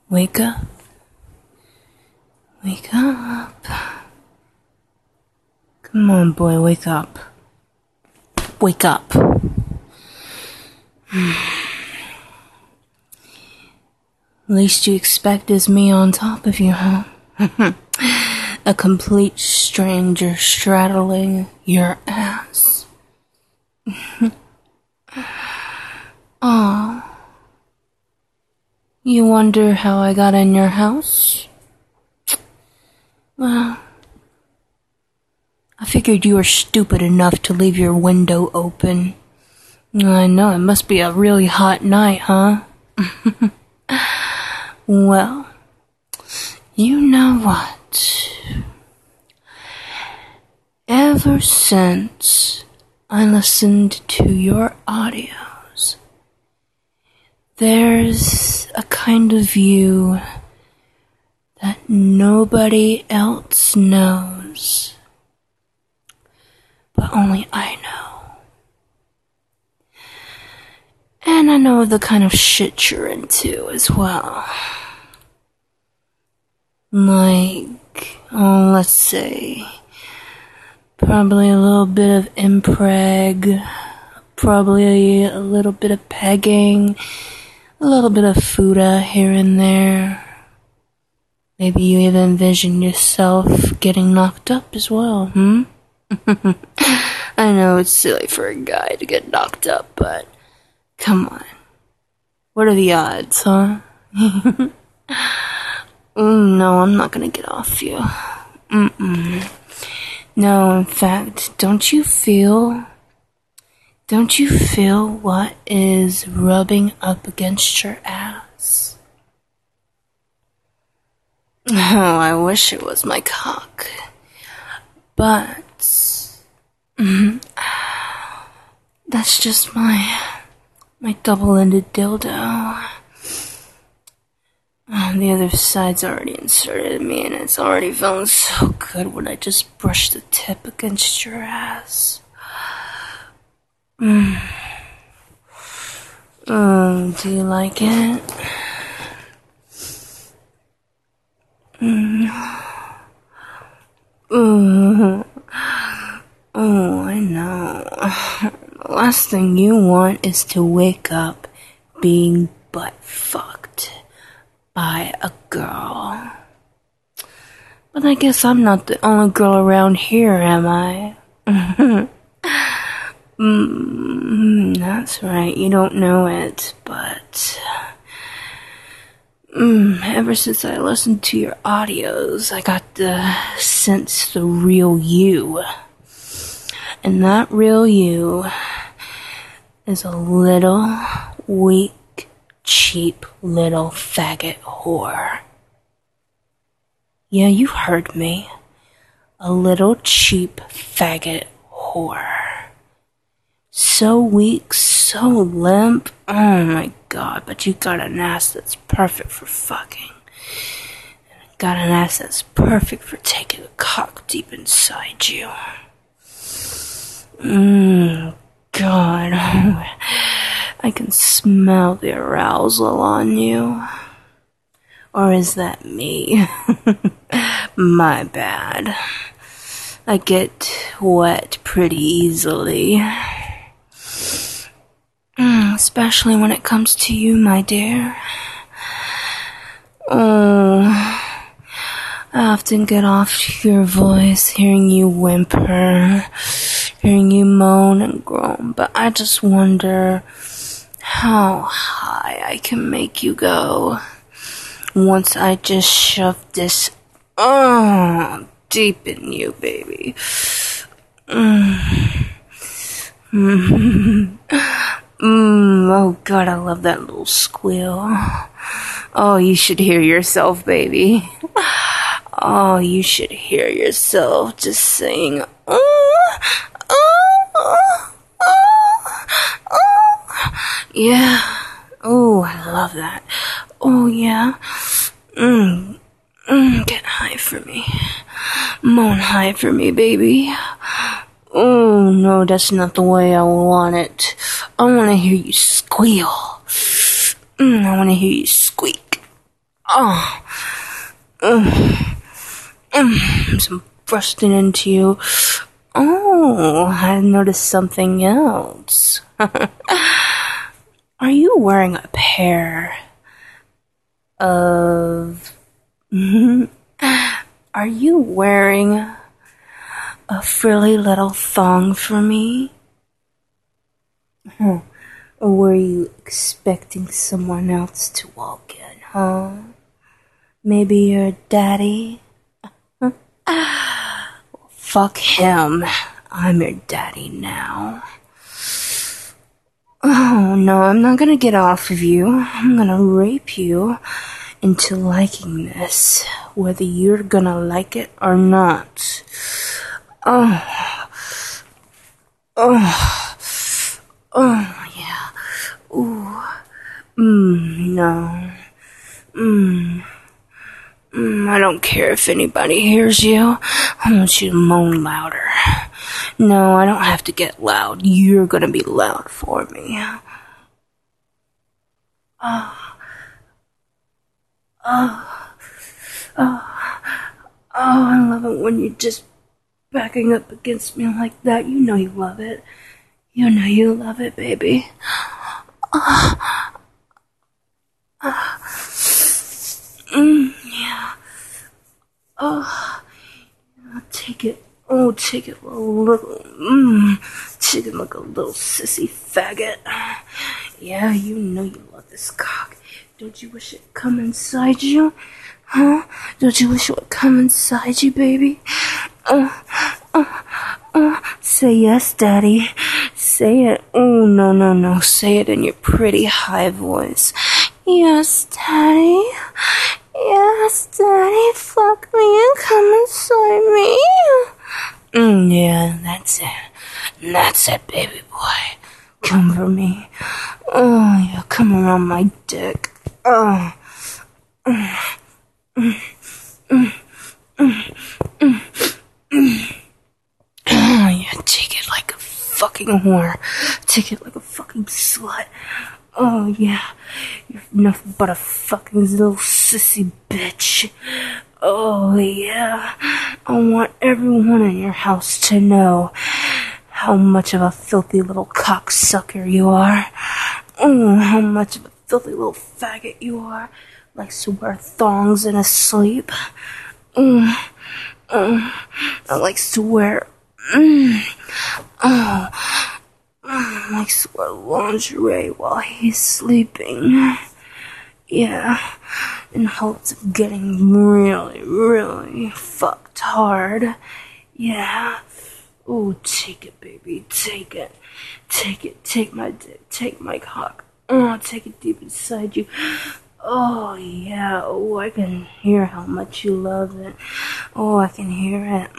Wake up. Wake up. Come on, boy, wake up. Wake up. Least you expect is me on top of you, huh? A complete stranger straddling your ass. Aw. You wonder how I got in your house? Well, I figured you were stupid enough to leave your window open. I know, it must be a really hot night, huh? Well, you know what? Ever since I listened to your audios, there's a kind of you that nobody else knows, but only I know. And I know the kind of shit you're into as well. Like, let's say, probably a little bit of impreg, probably a little bit of pegging, a little bit of fuda here and there. Maybe you even envision yourself getting knocked up as well, I know it's silly for a guy to get knocked up, but come on. What are the odds, huh? No, I'm not gonna get off you. No, in fact, don't you feel what is rubbing up against your ass? Oh, I wish it was my cock. But that's just my double-ended dildo. The other side's already inserted in me, and it's already feeling so good when I just brush the tip against your ass. Do you like it? Oh, I know. The last thing you want is to wake up being butt-fucked by a girl. But I guess I'm not the only girl around here, am I? That's right, you don't know it, but ever since I listened to your audios, I got to sense the real you. And that real you is a little weak, cheap little faggot whore. Yeah, you heard me. A little cheap faggot whore. So weak, so limp. Oh my god, but you got an ass that's perfect for fucking. Got an ass that's perfect for taking a cock deep inside you. God. I can smell the arousal on you. Or is that me? My bad. I get wet pretty easily. Especially when it comes to you, my dear. Oh, I often get off your voice hearing you whimper, hearing you moan and groan, but I just wonder how high I can make you go once I just shove this deep in you, baby. Oh god, I love that little squeal. Oh, you should hear yourself, baby. Oh, you should hear yourself just saying, yeah. Oh, I love that. Oh, yeah. Get high for me. Moan high for me, baby. Oh, no, that's not the way I want it. I want to hear you squeal. I want to hear you squeak. Oh, I'm bursting into you. Oh, I noticed something else. Are you wearing a pair of... Are you wearing a frilly little thong for me? Or were you expecting someone else to walk in, huh? Maybe your daddy? Fuck him. I'm your daddy now. Oh, no, I'm not gonna get off of you. I'm gonna rape you into liking this, whether you're gonna like it or not. Oh, yeah. Ooh. No. I don't care if anybody hears you. I want you to moan louder. No, I don't have to get loud. You're gonna be loud for me. I love it when you're just backing up against me like that. You know you love it. You know you love it, baby. Yeah. Take it. Oh, take it a little. Take it like a little sissy faggot. Yeah, you know you love this cock. Don't you wish it come inside you? Huh? Don't you wish it would come inside you, baby? Say yes, Daddy. Say it. Oh, no. Say it in your pretty high voice. Yes, Daddy. Yes, Daddy. Fuck me and come inside me. Yeah, that's it. That's it, baby boy. Come for me. Oh, yeah, come around my dick. Oh. Yeah, take it like a fucking whore. Take it like a fucking slut. Oh, yeah. You're nothing but a fucking little sissy bitch. Oh, yeah. I want everyone in your house to know how much of a filthy little cocksucker you are. How much of a filthy little faggot you are. Likes to wear thongs in his sleep. Likes to wear... likes to wear lingerie while he's sleeping. Yeah, in hopes of getting really, really fucked hard. Yeah. Oh, take it, baby. Take it. Take it. Take my dick. Take my cock. Oh, take it deep inside you. Oh, yeah. Oh, I can hear how much you love it. Oh, I can hear it.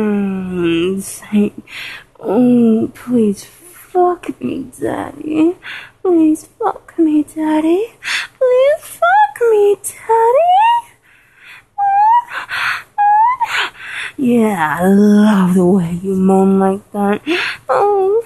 Oh, please fuck me, Daddy. Please fuck me, Daddy. Please fuck me, Daddy. Yeah, I love the way you moan like that. Oh,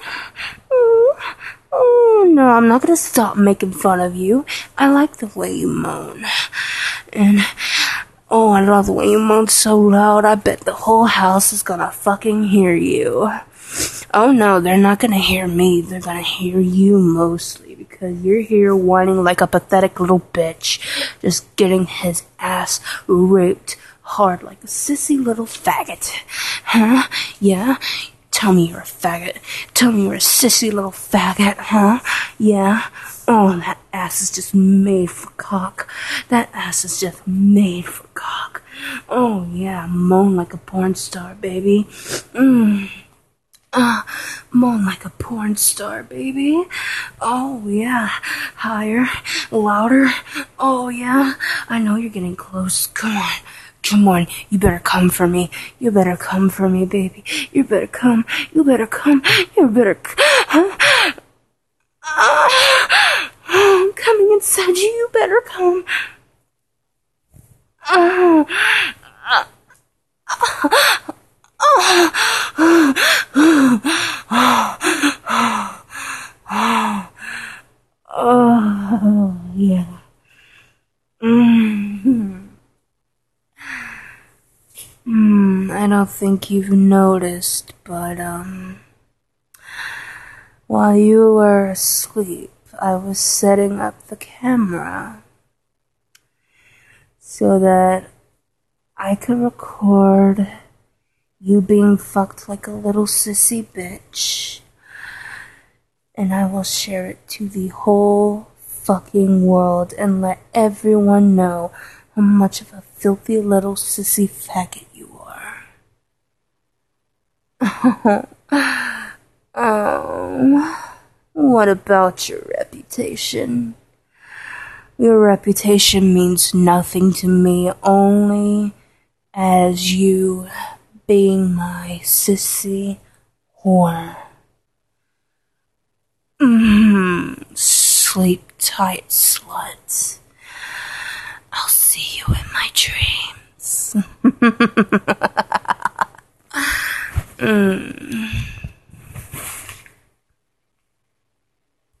no, I'm not gonna stop making fun of you. I like the way you moan. And, oh, I love the way you moan so loud. I bet the whole house is gonna fucking hear you. Oh no, they're not gonna hear me. They're gonna hear you mostly because you're here whining like a pathetic little bitch, just getting his ass raped hard like a sissy little faggot. Huh? Yeah? Tell me you're a faggot. Tell me you're a sissy little faggot, huh? Yeah? Oh, that ass is just made for cock. That ass is just made for cock. Oh yeah, moan like a porn star, baby. Moan like a porn star, baby. Oh, yeah. Higher, louder. Oh, yeah. I know you're getting close. Come on. Come on. You better come for me. You better come for me, baby. You better come. You better come. You better... I'm coming inside you. You better come. Oh, yeah. I don't think you've noticed, but, while you were asleep, I was setting up the camera so that I could record you being fucked like a little sissy bitch. And I will share it to the whole fucking world and let everyone know how much of a filthy little sissy faggot you are. Oh, what about your reputation? Your reputation means nothing to me, only as you being my sissy whore. Sleep tight, slut. I'll see you in my dreams.